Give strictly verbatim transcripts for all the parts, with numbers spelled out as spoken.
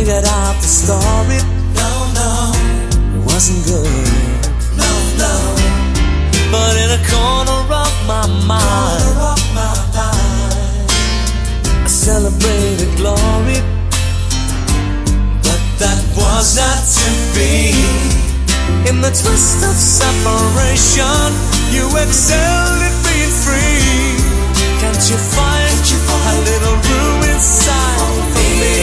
figured out the story. No, no, it wasn't good. No, no. But in a corner of my mind, corner of my mind, I celebrated glory. But that was not to be. In the twist of separation, you excelled at being free. Can't you find, Can't you find a little room inside for me?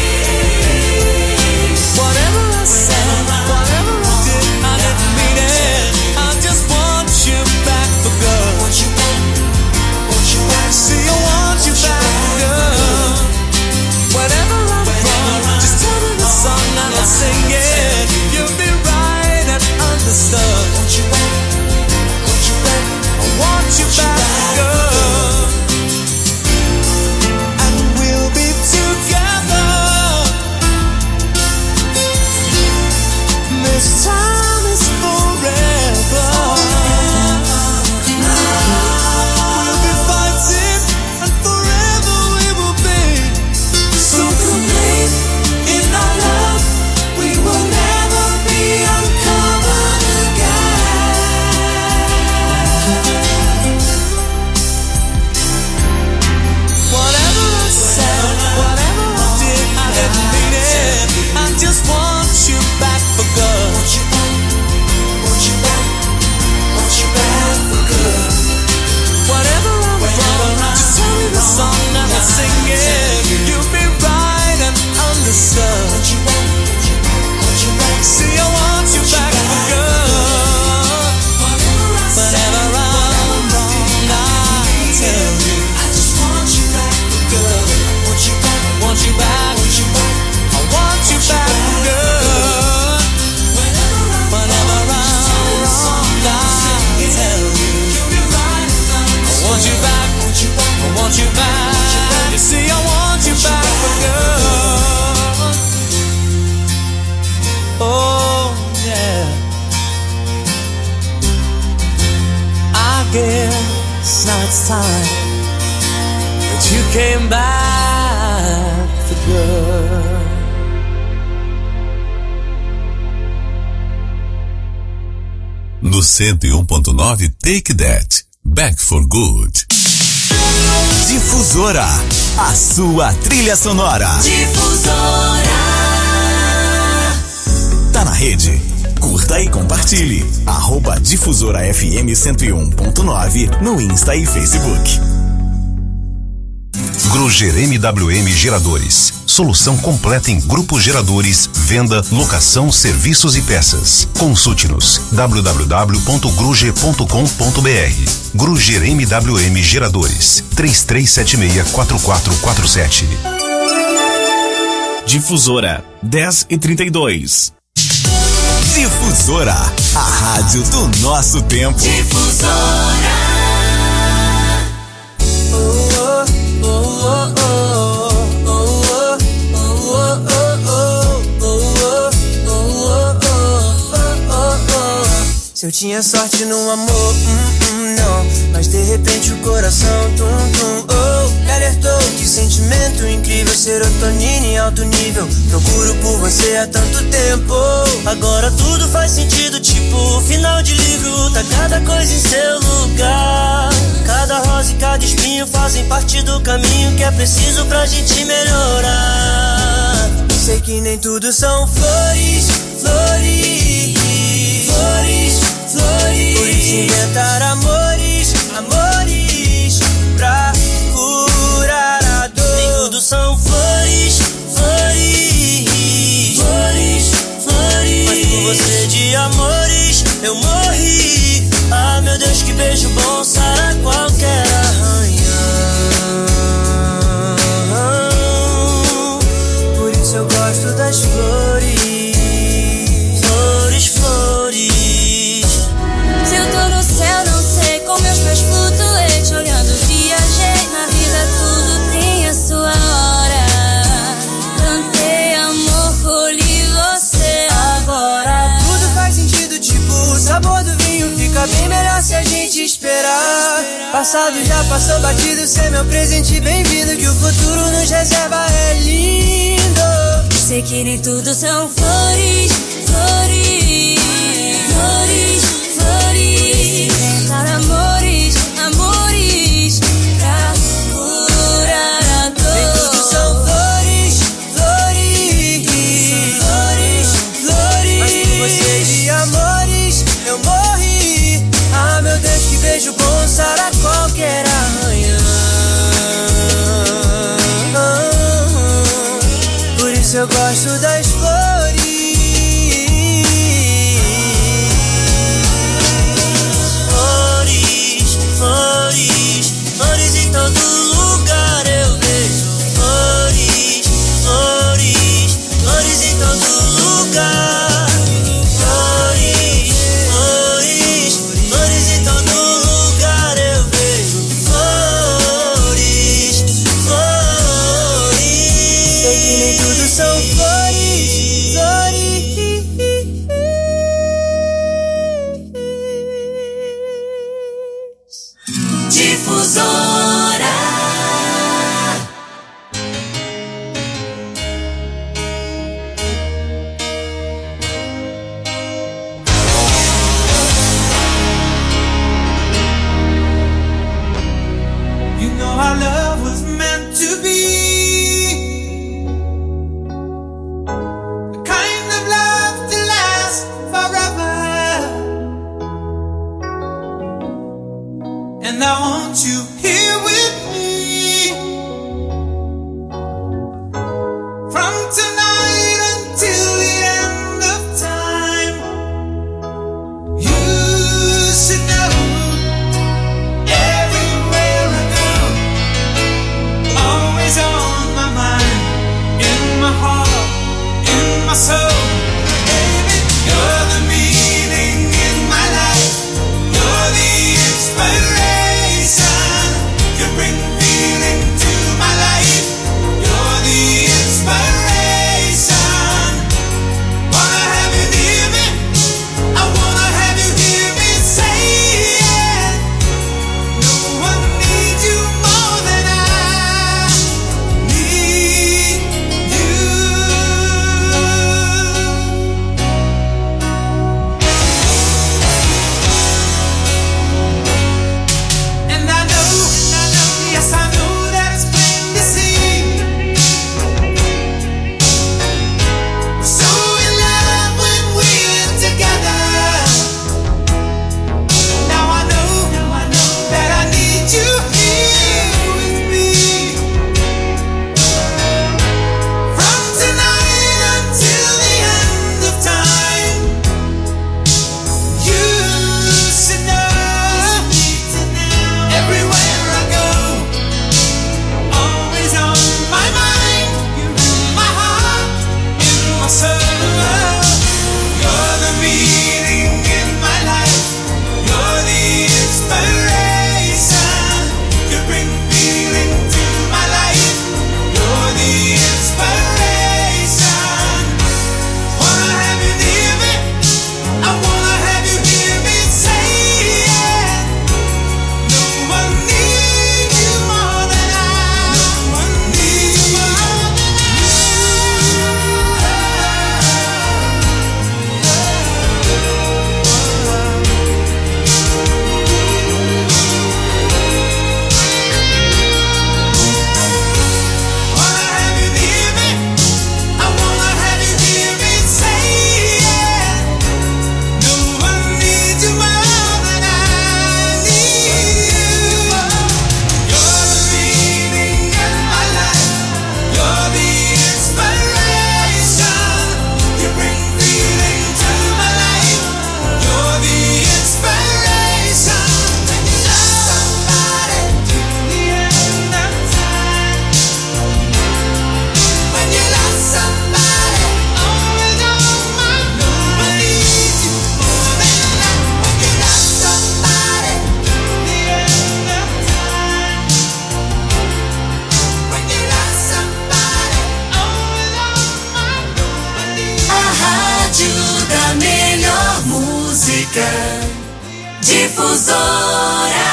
Whatever I said, whatever I did, I didn't mean it. I just want you back for good. Want you back, want you back. See, I want you back for good. Whatever I'm wrong, just tell me the song and I'll sing it. You'll be right and understood. Want you back, want you back. I want you back for good. And we'll be together. This time is forever. We'll be fighting and forever we will be. So complete in our love, we will never be uncovered again. Whatever I said, whatever I did, I didn't mean it. I just want you back for good. Want you back, want you back, want you back for good. Whatever I'm wrong, just tell me the song and I'll sing it. You'll be right and understood. Want you back, want you back. See, I want you back for good. Whatever I'm wrong, I tell you. I just want you back for good. Want you back, want you back, want you back. I want you back for good. Whenever I'm wrong, I tell you. I want you back, I want you back. You see, I want you back for good. Oh, yeah. I guess now it's time that you came back for good. No cento e um ponto nove, Take That, Back for Good. Difusora, a sua trilha sonora. Difusora. Tá na rede? Curta e compartilhe. Arroba Difusora F M cento e um ponto nove no Insta e Facebook. Gruger M W M Geradores. Solução completa em grupos geradores, venda, locação, serviços e peças. Consulte-nos w w w ponto gruger ponto com ponto b r. Gruger M W M Geradores. três três sete seis, quatro quatro quatro sete. Difusora, dez e trinta e dois. Difusora, a rádio do nosso tempo. Difusora. Se eu tinha sorte no amor, hum, hum, não. Mas de repente o coração, tum, tum, oh, me alertou. Que sentimento incrível, serotonina em alto nível. Procuro por você há tanto tempo. Agora tudo faz sentido, tipo final de livro. Tá cada coisa em seu lugar. Cada rosa e cada espinho fazem parte do caminho que é preciso pra gente melhorar. Sei que nem tudo são flores, flores, flores, flores. Por isso inventar amores, amores pra curar a dor. Nem tudo são flores, flores, flores, flores. Mas por você de amores eu morri. Ah, meu Deus, que beijo bom sara qualquer arranhão. Por isso eu gosto das flores, flores, flores. Se eu tô no céu, não sei, com meus pés flutuei. Olhando, viajei, na vida tudo tem a sua hora. Plantei amor, colhi você. Agora tudo faz sentido, tipo o sabor do vinho fica bem melhor se a gente esperar. Passado já passou batido, cê é meu presente bem-vindo. Que o futuro nos reserva é lindo. Sei que nem tudo são flores, flores, flores, flores. Inventar amores, amores pra curar a dor. Nem tudo são flores, flores, flores, flores. Mas por você de amores eu morri. Ah, meu Deus, que beijo bom sara qualquer arranhão. Por isso eu gosto das flores. Flores, flores, flores em todo lugar eu vejo. Flores, flores, flores em todo lugar. Flores, flores, flores em todo lugar eu vejo. Flores, flores. Sei que nem tudo são flores, flores. Difusora. You know our love was meant to be the kind of love to last forever. And I want you here with me from tonight until the end of time. You should know everywhere I go, always on my mind, in my heart, in my soul. Baby, you're the meaning in my life. You're the inspiration. You bring feeling to my life. You're the inspiration. Wanna have you near me? I wanna have you hear me say it. No one needs you more than I need you. And I know, and I know, yes I know that it's plain to see. We're so in love when we're together. Now I know, now I know that I need you here with me. From tonight until the end of time. You should know, everywhere I go, always on my mind. You're in my heart, in my soul. You're the meaning in my life. You're the inspiration. You bring feeling to my life. You're the inspiration. Wanna have you near me? I wanna have you hear me say it. No one needs you more than I. No one needs you more than Wanna have you near me? I wanna have you hear me say it. No one needs you more than I need you. You're the meaning in my life. You're the inspiration. You bring feeling to my life. You're the inspiration. When you love somebody till the end of time. When you love somebody, always on my mind. No one needs you more than I. When you love somebody till the end of time. When you love somebody, always on my mind. A rádio da melhor música. Difusora.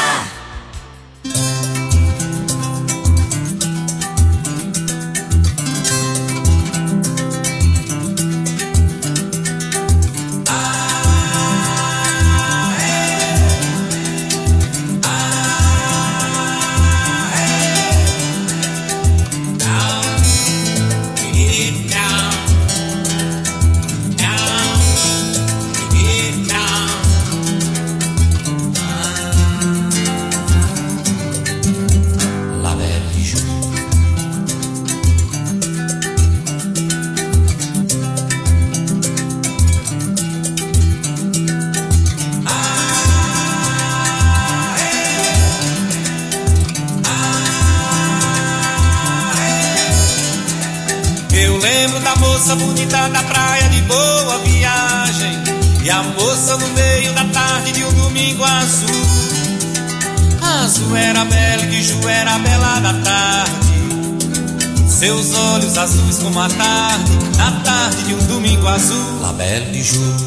da moça bonita da praia de Boa Viagem, e a moça no meio da tarde de um domingo azul. Azul era bela e de Ju era bela da tarde, seus olhos azuis como a tarde, na tarde de um domingo azul. La Belle de Ju.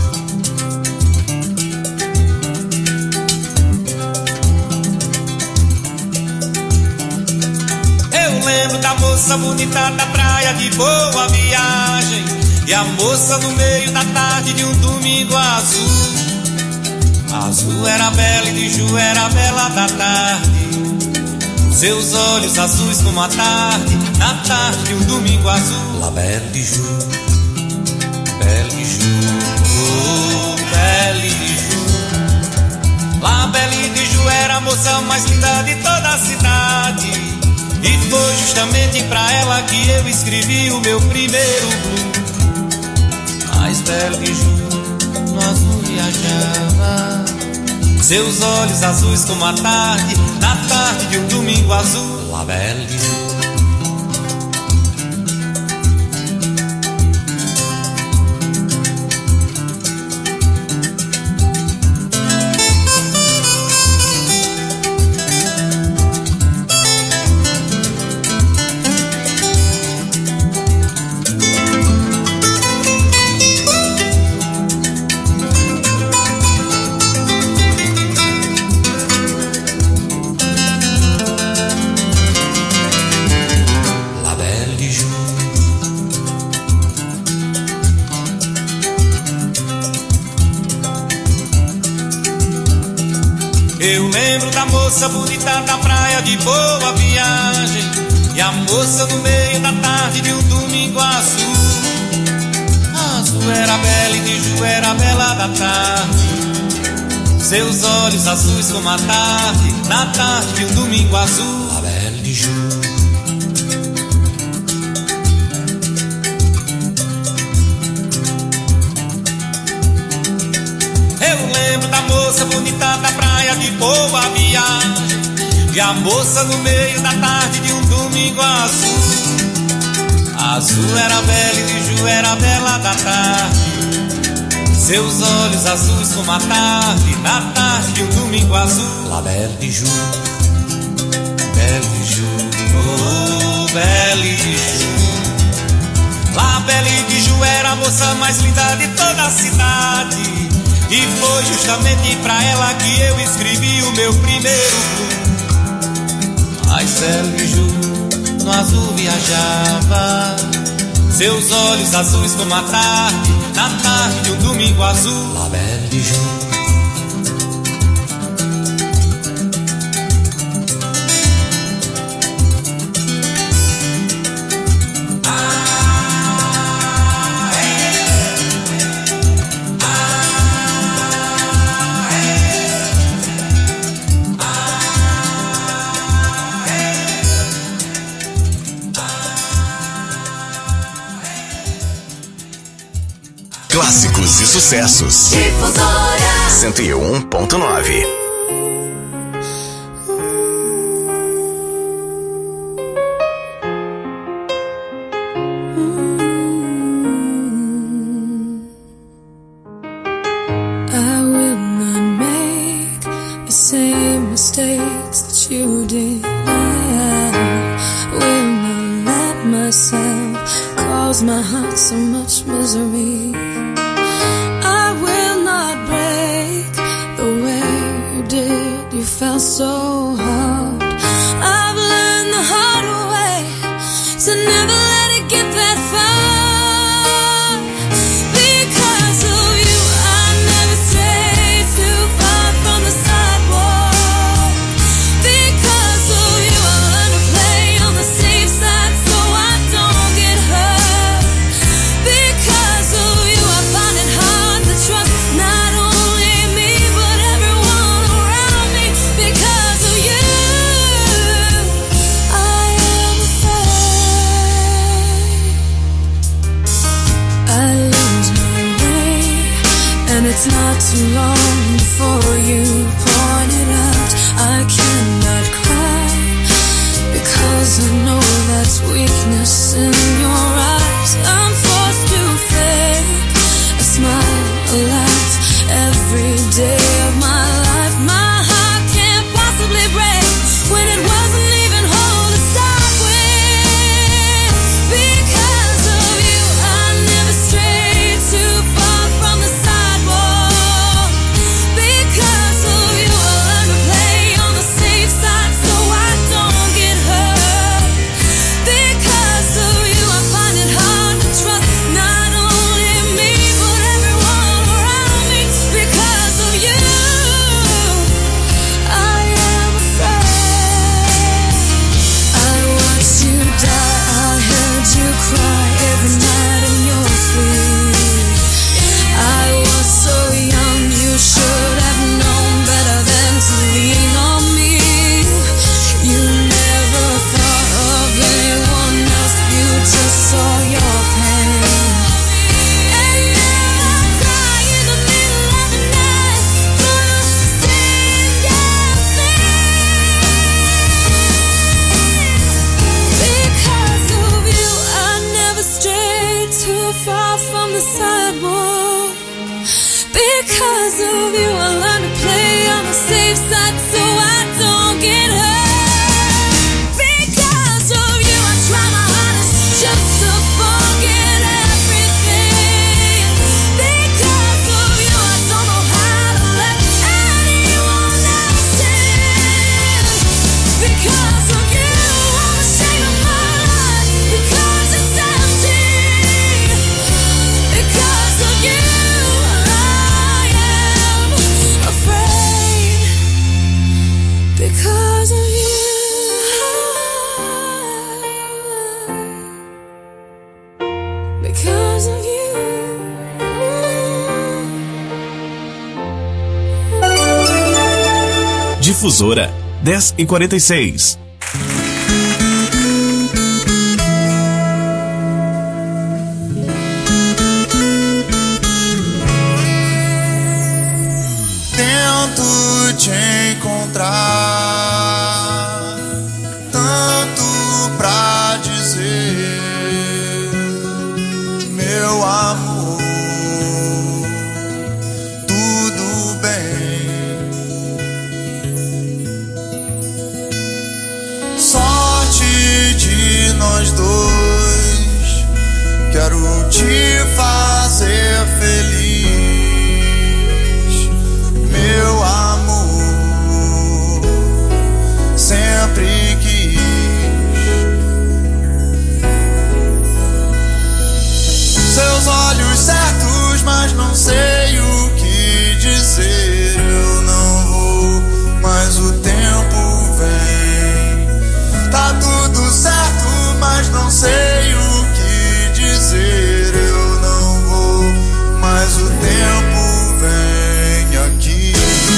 Eu lembro da moça bonita da praia de Boa Viagem, e a moça no meio da tarde de um domingo azul. Azul era bela e de Ju era bela da tarde, seus olhos azuis como a tarde, na tarde de um domingo azul. La Belle de Ju, Belle de Ju, oh, Belle de Ju. La Belle de Ju era a moça mais linda de toda a cidade, e foi justamente pra ela que eu escrevi o meu primeiro blues. Mas Belle de Ju no azul viajava, seus olhos azuis como a tarde, na tarde de um domingo azul. La Belle de Ju. Eu lembro da moça bonita da praia de Boa Viagem, e a moça no meio da tarde de um domingo azul. Azul era bela e de Ju era bela da tarde, seus olhos azuis como a tarde, na tarde de um domingo azul. La Belle de Ju. Eu lembro da moça bonita da praia de Boa Viagem, e a moça no meio da tarde de um domingo azul. Azul era bela e de Ju era bela da tarde, seus olhos azuis como a tarde, na tarde de um domingo azul. La Belle de Ju, Belle de Ju, oh, Belle de Ju. La Belle de Ju era a moça mais linda de toda a cidade, e foi justamente pra ela que eu escrevi o meu primeiro blues. Mas Belle de Ju no azul viajava, seus olhos azuis como a tarde, na tarde de um domingo azul. La Belle de Ju. Clássicos e sucessos. Difusora cento e um ponto nove. I will not make the same mistakes that you did. I will not let myself cause my heart so much misery. You felt so hard. I've learned the hard way to never let it get that far. Because of you, I never stray too far from the sidewalk. Because of you, I learned to play on the safe side so I don't get hurt. Because of you, I find it hard to trust not only me but everyone around me. Because of you, I am afraid I lose my way, and it's not too long before you point it out. I cannot cry because I know that's weakness in your eyes. I Difusora, dez e quarenta e seis. Tento te encontrar, tanto pra dizer, meu amor, tudo bem. Sorte de nós dois, quero te fazer feliz, meu amor, sempre quis. Seus olhos certos, mas não sei o que dizer. Eu não vou, mas o tempo vem. Tá tudo certo, mas não sei o que dizer. Eu não vou, mas o tempo vem aqui.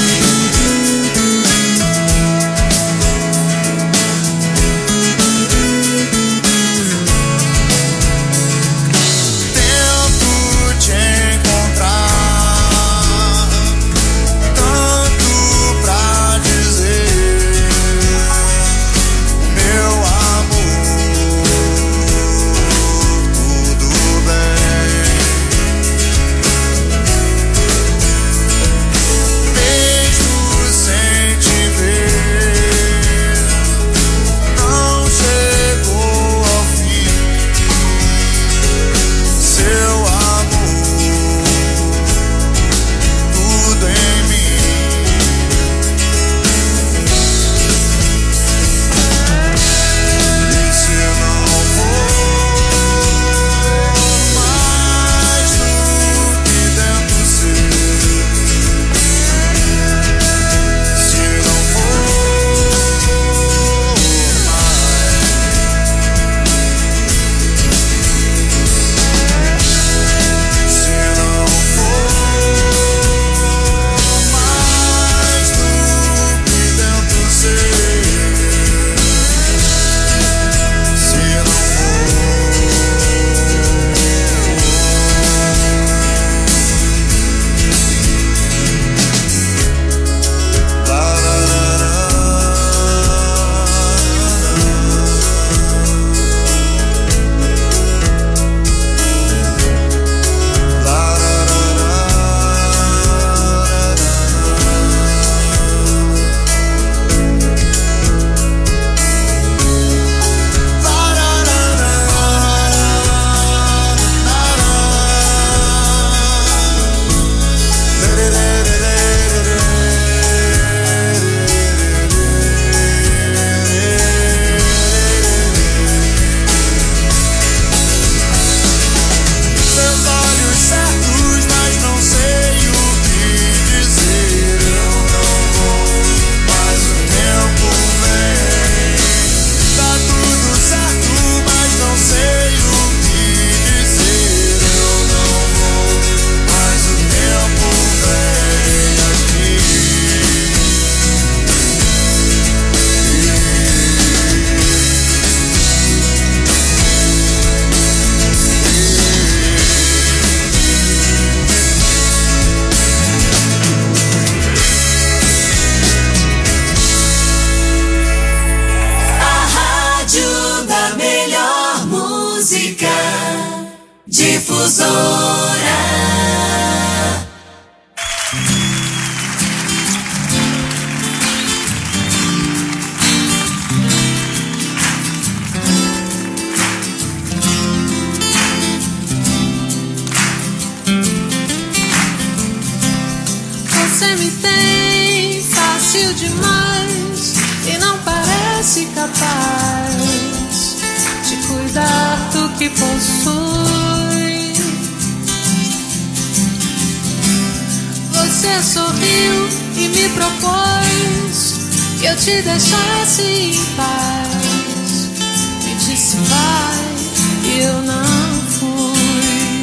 Você me tem fácil demais e não parece capaz de cuidar do que possui. Você sorriu e me propôs que eu te deixasse em paz. Me disse vai e eu não fui.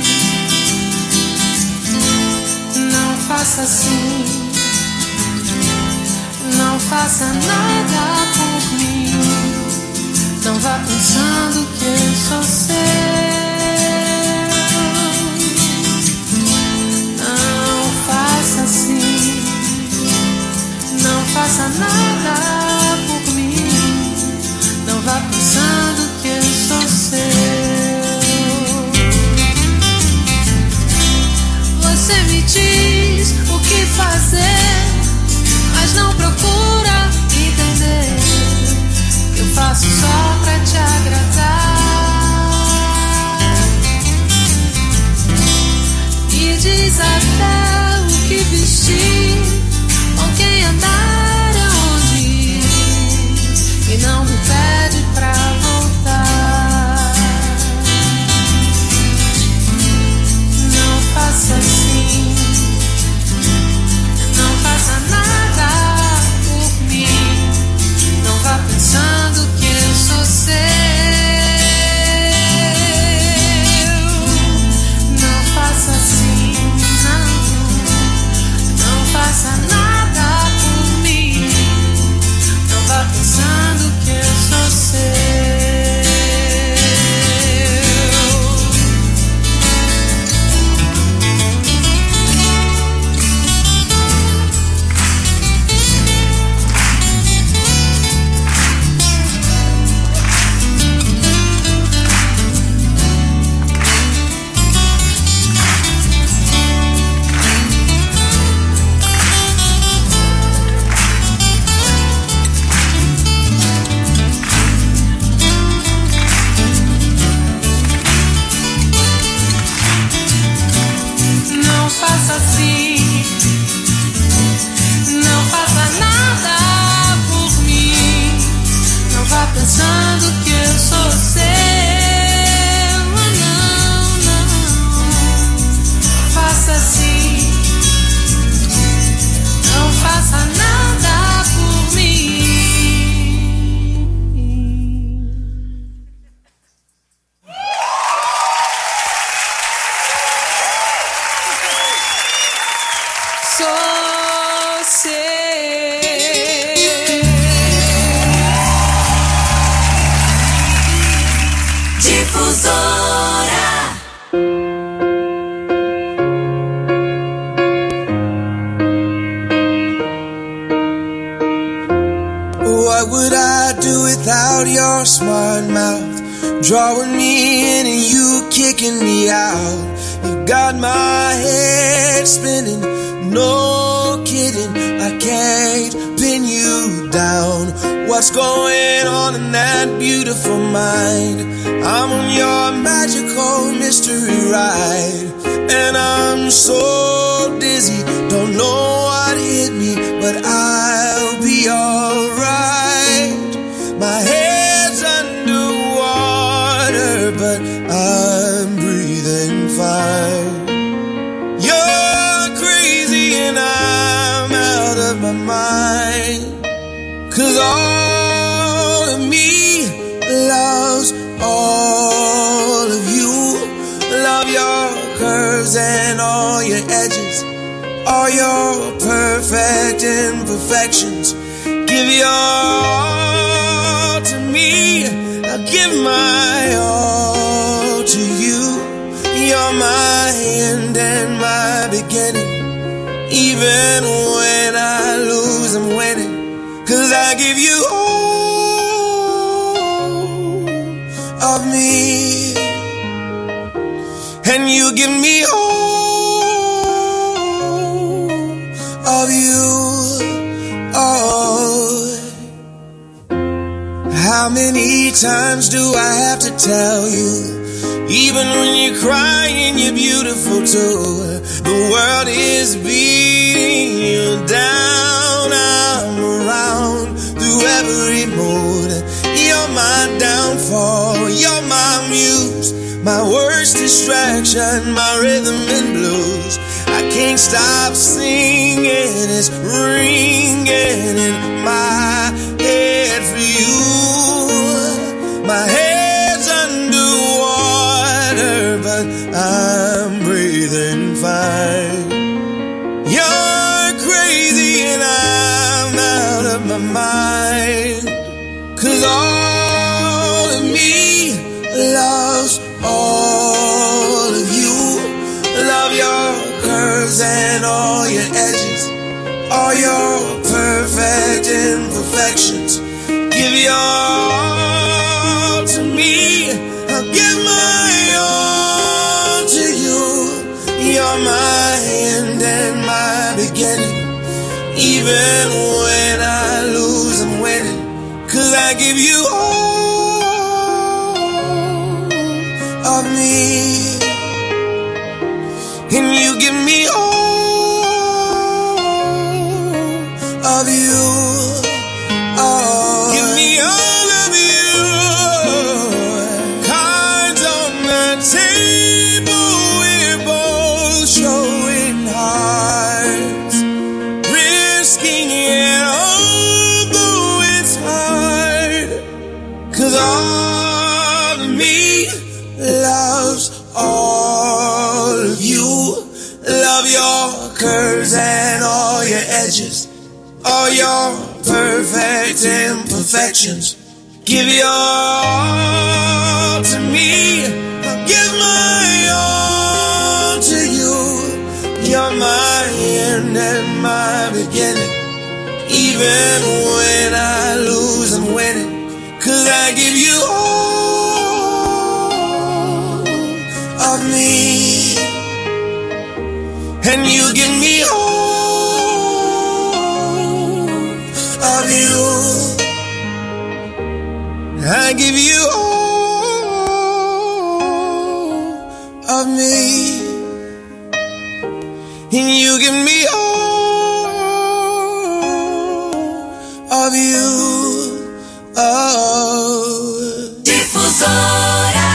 Não faça assim, não faça faça nada por mim. Não vá pensando que eu sou seu. Não faça assim. Não faça nada por mim. Não vá pensando que eu sou seu. Você me diz o que fazer, mas não procura entender. Eu faço só pra te agradar. Me diz até o que vestir, com quem andar, aonde ir, e não me pede pra voltar. Não faça assim. Não faça nada por mim. Não vá pensando que eu sou seu. Não faça assim, não. Não faça nada por mim. Não vá pensando que eu sou seu. Não faça assim. Não faça nada por mim. Não vá pensando que eu sou seu. Não, não. Faça assim. Não faça nada por mim. Sou seu. Difusora. What would I do without your smart mouth? Drawing me in and you kicking me out. You got my head spinning, no kidding. I can't pin you down. What's going on in that beautiful mind? I'm on your magical mystery ride, and I'm so dizzy, don't know what hit me, but I'll be alright. My head's underwater, but I'm breathing fine. You're crazy and I'm out of my mind, 'cause all of me loves all of you. Love your curves and all your edges, all your perfect imperfections. Give your all to me, I'll give my all to you. You're my end and my beginning. Even when I lose, I'm winning, 'cause I give you all of me, and you give me all of you. Oh, how many times do I have to tell you? Even when you're crying, you're beautiful too. The world is beating you down. I'm around through every mood. You're my downfall, you're my muse, my worst distraction, my rhythm and blues. I can't stop singing, it's ringing in my head for you. My head's underwater, but I'm breathing fine. You're crazy and I'm out of my mind. your edges, all your perfect imperfections. Give your all to me, I'll give my all to you. You're my end and my beginning. Even when I lose, I'm winning. 'Cause I give you all of me, and you give me all of you. Oh, give me all of you. Cards on the table, we're both showing hearts, risking it, although it's hard. 'Cause all of me loves all of you. Love your curves and all your edges, all your perfect imperfections. Give your all to me, I'll give my all to you. You're my end and my beginning. Even when I lose, I'm winning. 'Cause I give you all of me, and you give me all of you. I give you all of me, and you give me all of you. Oh. Difusora.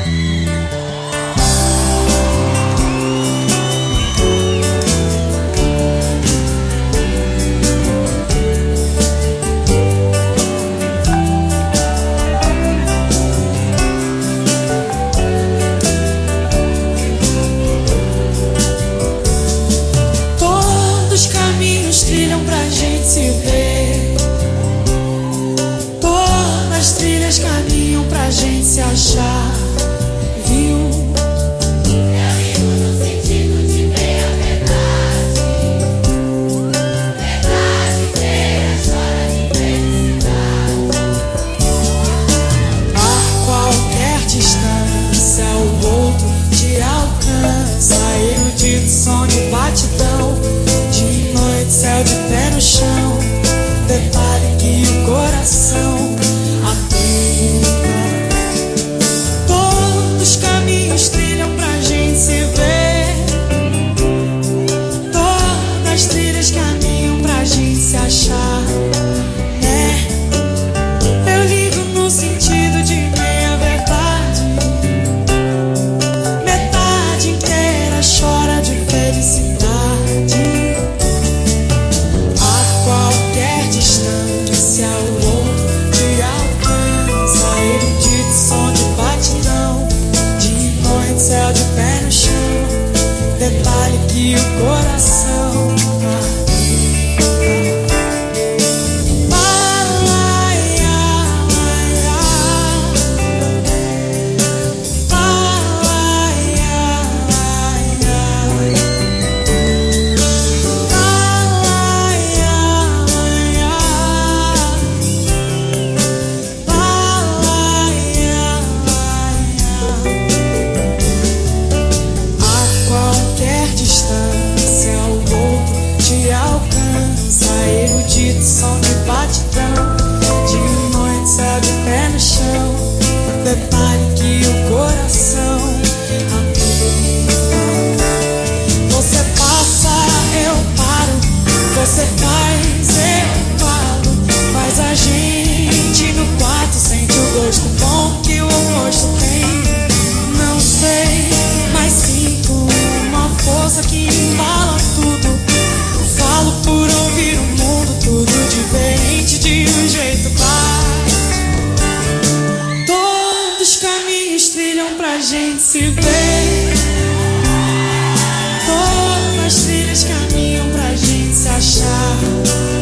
Todos os caminhos trilham pra gente se ver. Todas as trilhas caminham pra gente se achar. Viu? Eu vivo no sentido de ver a verdade. Verdade inteira chora de felicidade. A qualquer distância o outro te alcança. Erudito som de batidão, de noite céu de pé no chão. Detalhe que o coração atenta. Todos os caminhos trilham pra gente se ver. Todas as trilhas caminham pra gente se achar. É, eu ligo no sentido de meia verdade. Metade inteira chora de felicidade. A qualquer distância o outro te alcança. Erudito som de batidão, de noite céu de pé no chão. Detalhe que o coração som de batidão, de noite céu de pé no chão. Detalhe que o coração aperta. Você passa, eu paro. Você faz, eu falo. Faz a gente no quarto, sente o gosto bom que o oposto tem. Não sei, mas sinto uma força que embala tudo. Falo por ouvir o mundo, tudo diferente de um jeito claro. Todos os caminhos trilham pra gente se ver. Todas as trilhas caminham pra gente se achar.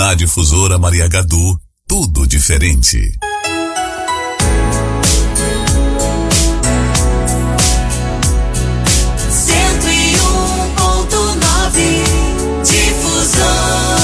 Na Difusora Maria Gadu, tudo diferente. cento e um ponto nove Difusora.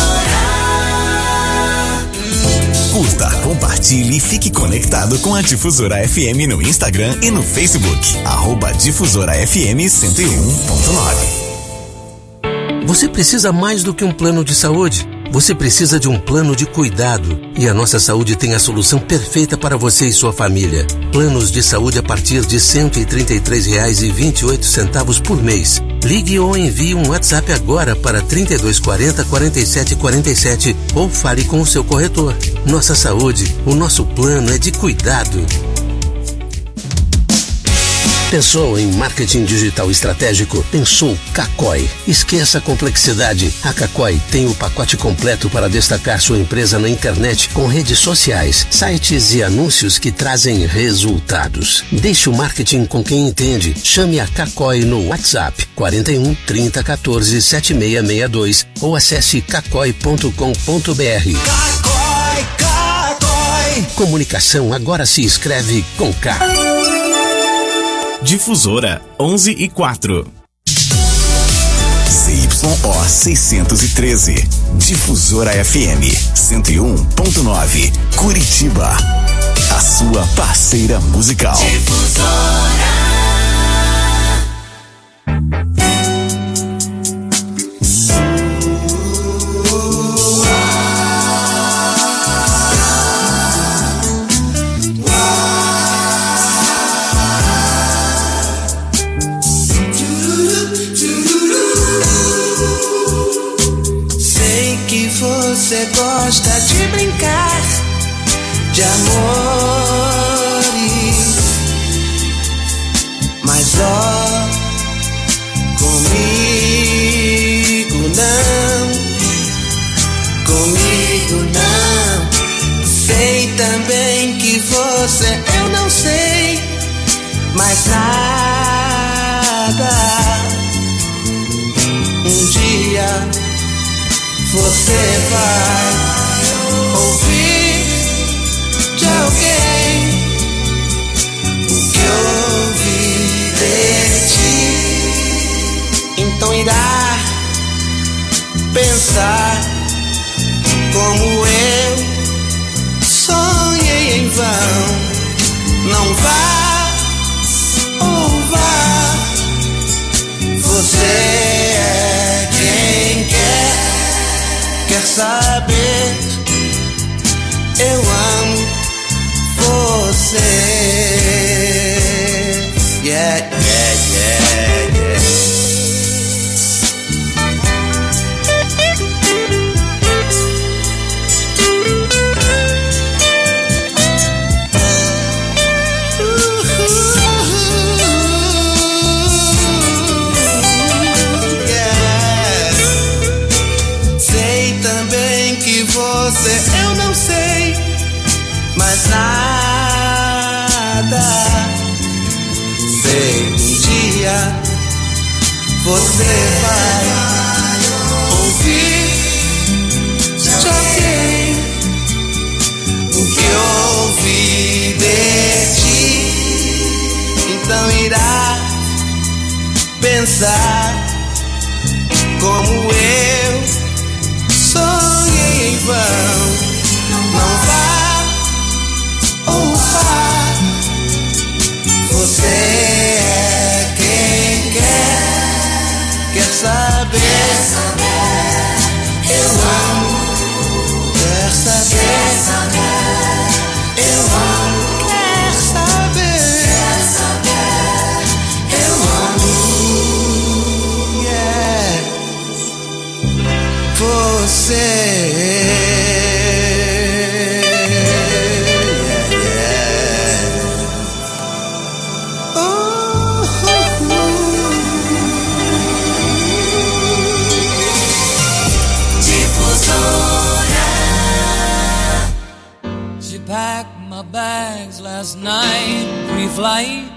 Curta, compartilhe e fique conectado com a Difusora F M no Instagram e no Facebook. Arroba Difusora F M cento e um ponto nove. Você precisa mais do que um plano de saúde. Você precisa de um plano de cuidado. E a Nossa Saúde tem a solução perfeita para você e sua família. Planos de saúde a partir de cento e trinta e três reais e vinte e oito centavos por mês. Ligue ou envie um WhatsApp agora para trinta e dois quarenta, quarenta e sete quarenta e sete ou fale com o seu corretor. Nossa Saúde, o nosso plano é de cuidado. Pensou em marketing digital estratégico? Pensou Cacói. Esqueça a complexidade. A Cacói tem o pacote completo para destacar sua empresa na internet com redes sociais, sites e anúncios que trazem resultados. Deixe o marketing com quem entende. Chame a Cacói no WhatsApp quarenta e um, trinta, quatorze, setenta e seis sessenta e dois ou acesse cacói ponto com ponto br. Cacói, Cacói. Comunicação agora se escreve com K. Difusora onze e quatro. C Y O seiscentos e treze. Difusora F M cento e um ponto nove. Curitiba. A sua parceira musical. Difusora. Você gosta de brincar de amores, mas ó, comigo não, comigo não. Sei também que você, eu não sei mais nada. Um dia você vai ouvir de alguém o que ouvi de ti. Então irá pensar como eu sonhei em vão. Não vá ou vá, você é quem quer. Quer saber? Eu amo você. Yeah, yeah, yeah, yeah. Você, eu não sei mais nada. Sei um dia você vai ouvir de alguém o que ouvi de ti. Então irá pensar como eu sonhei em vão. Não vá ou vá, você é quem quer. Quer saber? Eu amo. Quer saber? Eu amo. Quer saber? Eu amo. Yeah. Você. Packed my bags last night, pre-flight,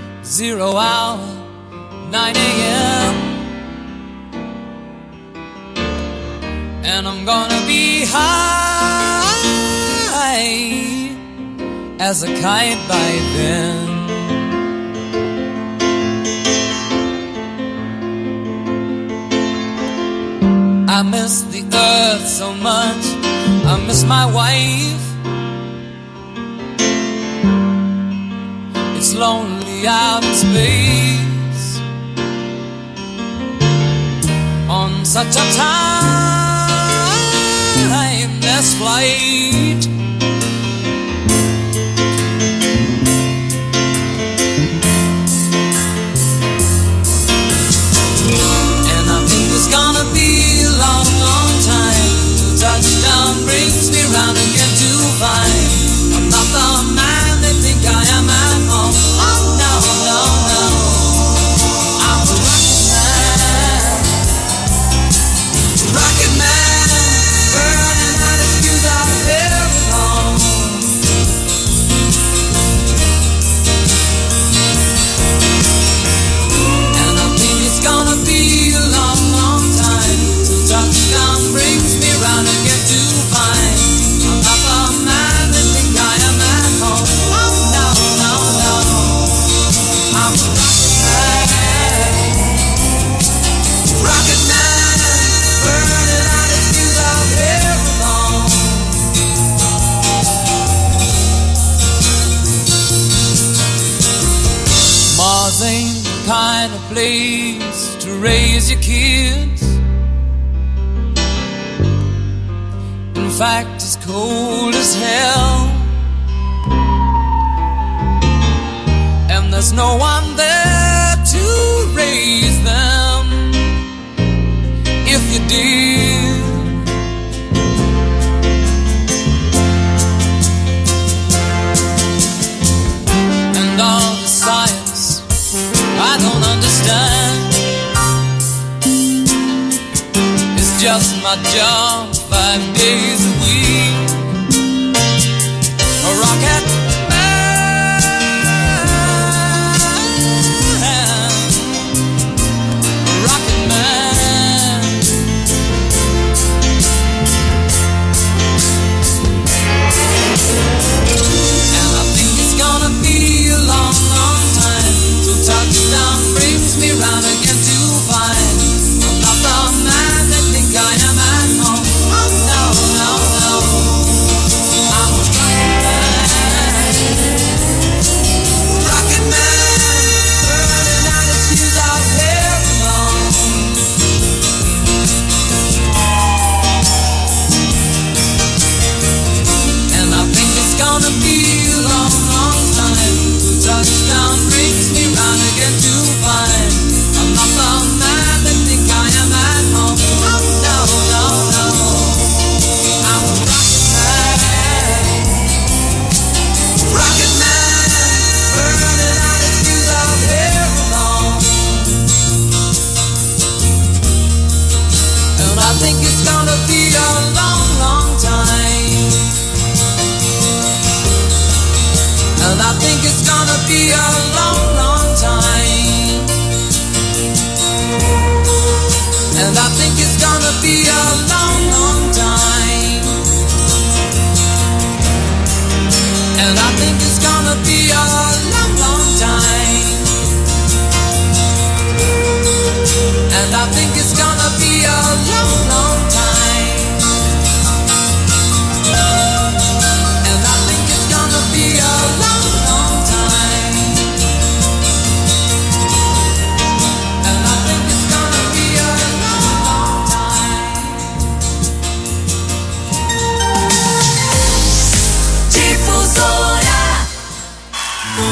zero hour, nine a.m. and I'm gonna be high as a kite by then. I miss the earth so much, I miss my wife. It's lonely out in space on such a timeless flight. And I think it's gonna be a long, long time till touchdown brings me round again to find I'm not the man they think I am at home. Oh no, no, no, I'm a rocket man, rocket man, burning out his fuse out there alone. And I think it's gonna be a long, long time till touchdown brings me round again to find I'm not the man they think I am at home. Oh no, no, no, I'm a rocket man, rocket man, burning out his fuse out there alone. Mars ain't the kind of place to raise your kids. In fact, it's cold as hell, and there's no one there to raise them if you did. And all the science I don't understand, it's just my job five days a week. A rocket man, a rocket man. And I think it's gonna be a long, long time till touchdown brings me round again to find I'm not the man they think I am at home. Oh no, no, no, I'm a rocket man, rocket man, burning out his fuse out there alone. And I think it's gonna be a long, long time till touchdown brings me round again to find I'm not the man they think I am at home. Oh no, no, no, I'm a rocket man, rocket man, burning out his fuse out there alone. And I think it's gonna be a long, long time. And I think it's gonna be a long, long time. And I think it's gonna be a long, long time. And I think it's gonna be a long, long time. And I think it's gonna be a long, long time. And I think it's gonna be a long, long time. And I think it's gonna be a long, long time. Difusora.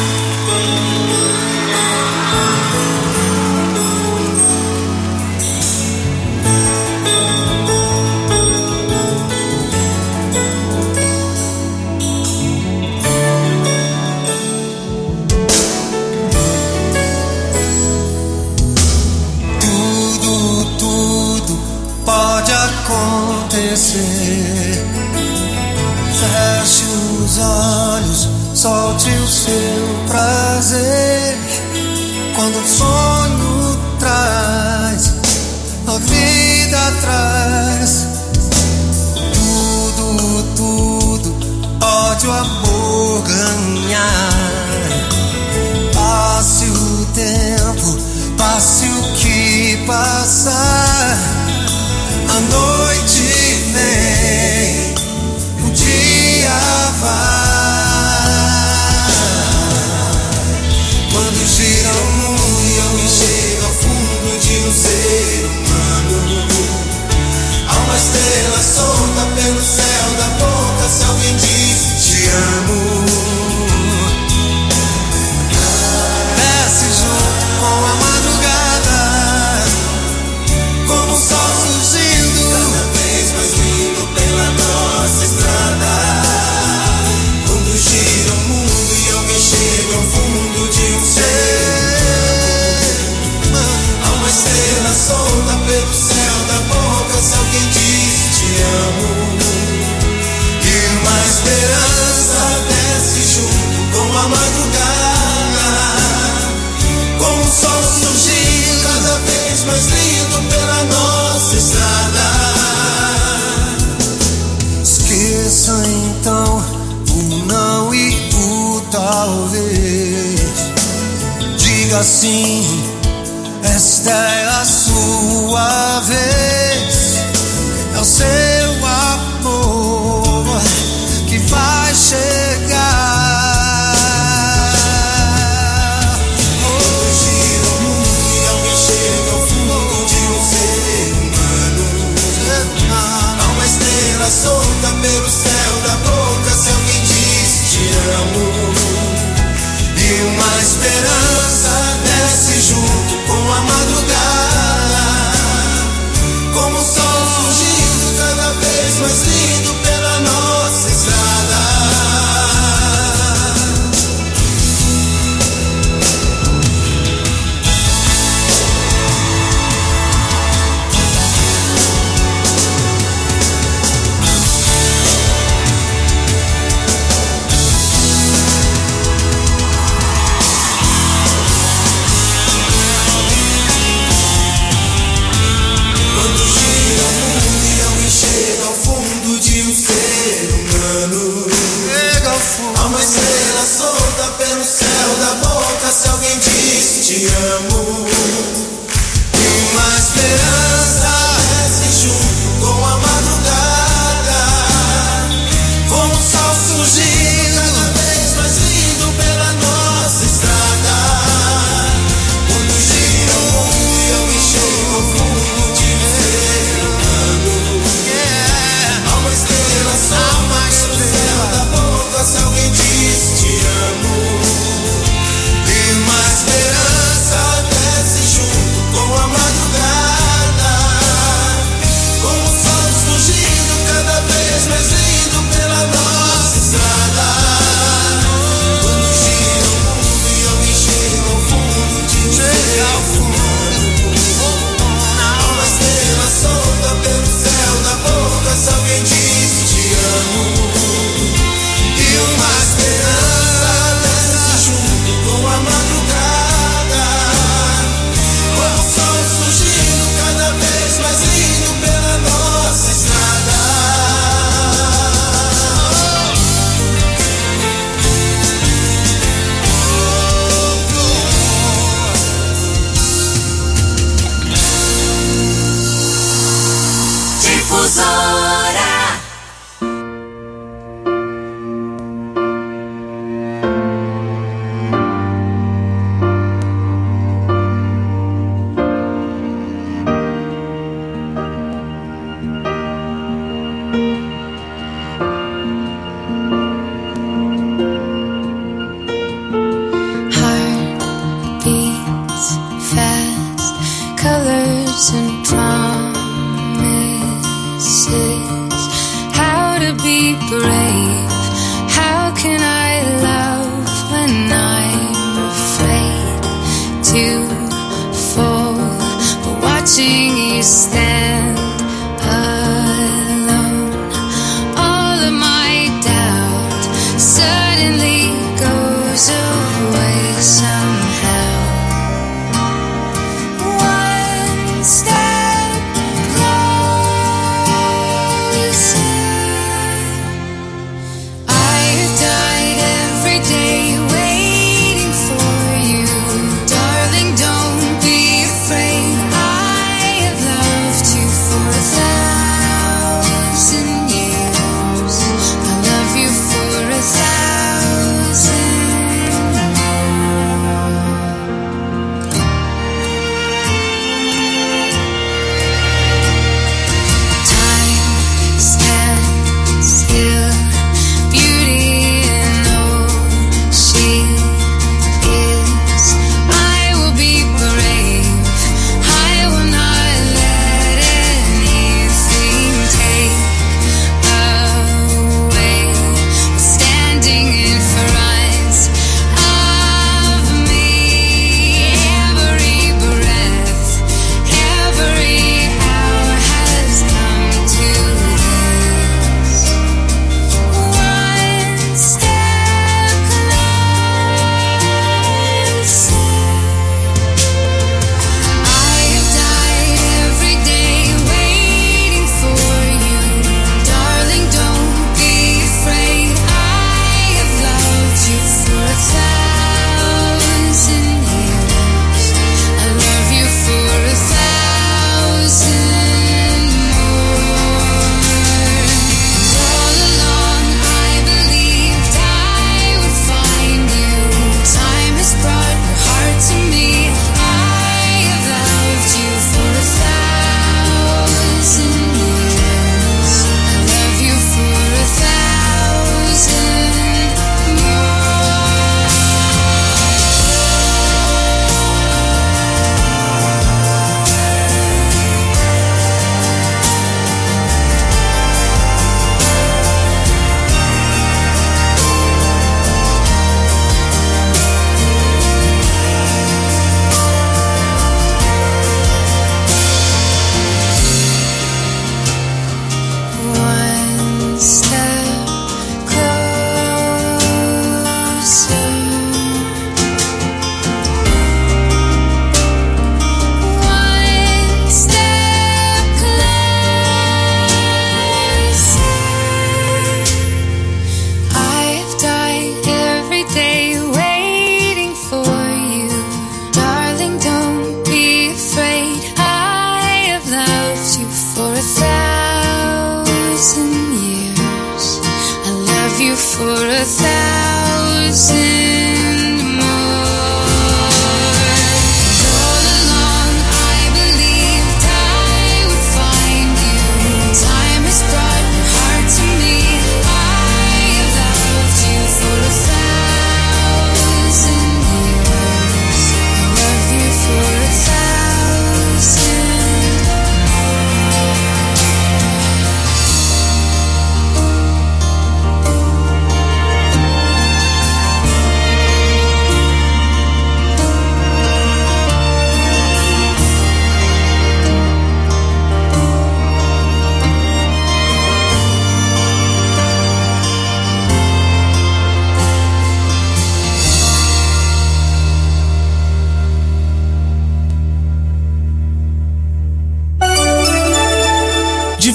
a madrugada, como o sol surgindo cada vez mais lindo pela nossa estrada. Esqueça então o não e o talvez. Diga sim, esta é a sua vez. É o seu amor que vai chegar. Quando gira o mundo e alguém chega ao fundo de um ser humano, há uma estrela solta pelo céu da boca se alguém diz te amo. E uma esperança desce junto com a madrugada, como o sol surgindo cada vez mais lindo pela nossa estrada. Chega ao fundo de um ser humano, há uma estrela solta pelo céu da boca se alguém diz te amo. E uma esperança desce junto com a madrugada, como o sol surgindo cada vez mais lindo pela nossa estrada. Quando gira o mundo e alguém chega ao fundo de um ser humano, há uma estrela solta pelo céu da boca se alguém diz te amo. E uma esperança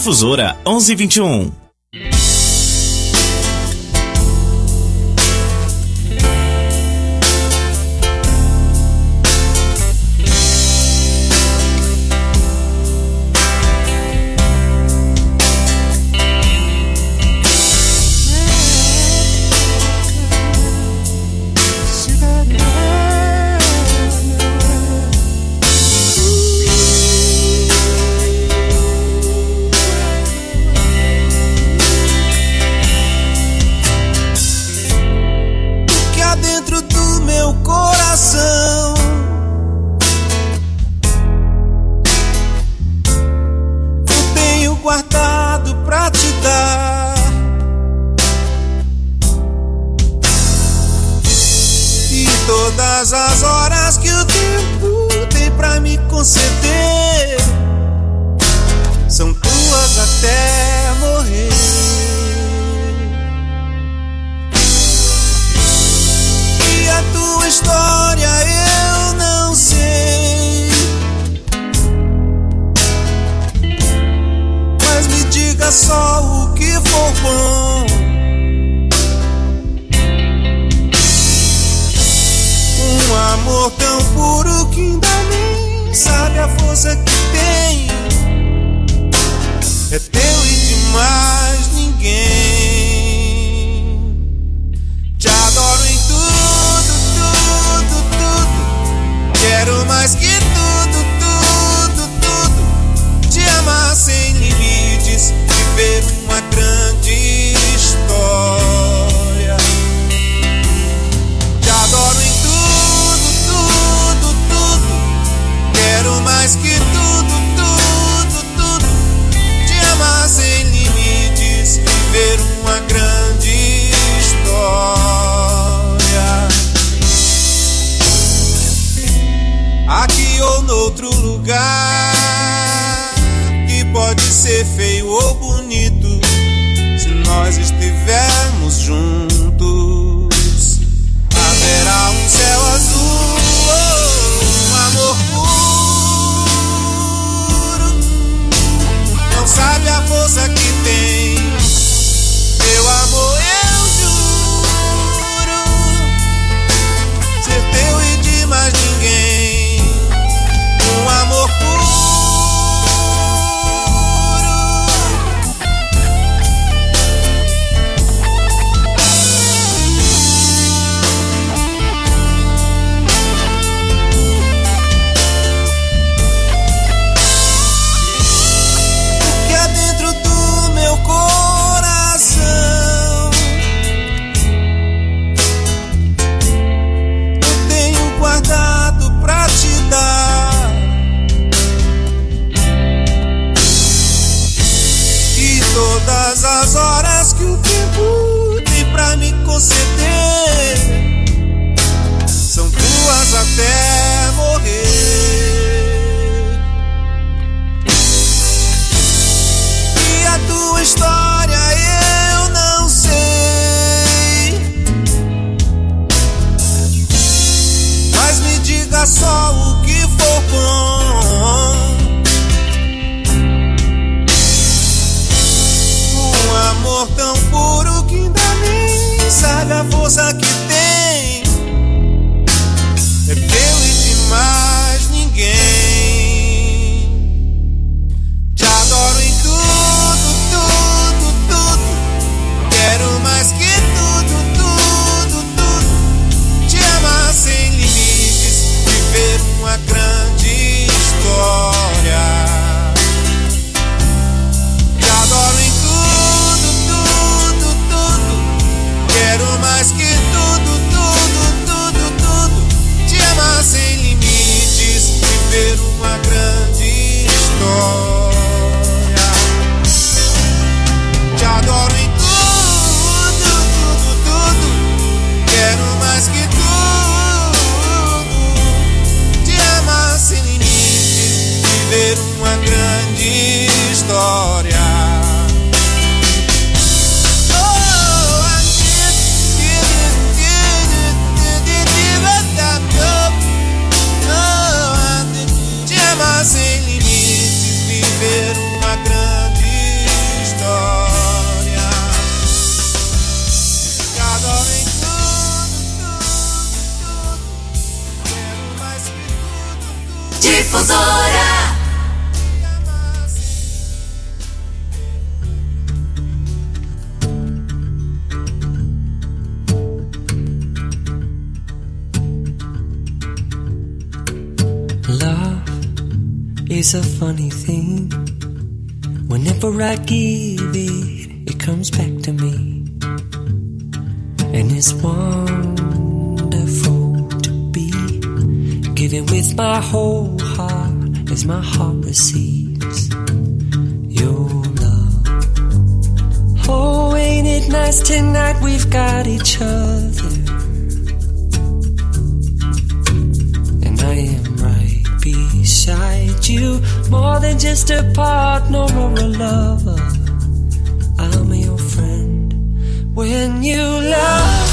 Difusora onze vinte e um. Todas as horas que o tempo tem pra me conceder são tuas até morrer. E a tua história eu não sei, mas me diga só o que for bom. Um amor tão puro que ainda nem sabe a força que tem. É teu e de mais ninguém. Te adoro em tudo, tudo, tudo. Quero mais que tudo, tudo, tudo. Te amar sem limites, viver uma grande história. Te adoro em quero mais que tudo, tudo, tudo. Te amar sem limites, viver uma grande história. Aqui ou noutro lugar, que pode ser feio ou bonito, se nós estivermos juntos, haverá um céu azul, oh, um amor puro. Não sabe a força que tem. Meu amor, eu juro ser teu e de mais ninguém. Um amor puro. O que há dentro do meu coração eu tenho guardado pra te dar. E todas as horas que o tempo tem pra me conceder são tuas até morrer. E a tua história eu não sei, mas me diga só o que for bom. Um amor tão puro que ainda nem sabe a força que tem. É teu e de mais ninguém. Te adoro em tudo, tudo, tudo. Quero mais que tudo, tudo, tudo. Te amar sem limites, viver uma grande história. Te adoro em tudo, tudo, tudo. Quero mais que tudo, tudo. Difusora. Love is a funny thing. Whenever I give it, it comes back to me. And it's wonderful to be giving with my whole heart as my heart receives your love. Oh, ain't it nice tonight we've got each other. And I am right beside you, more than just a partner or a lover. I'm your friend when you love.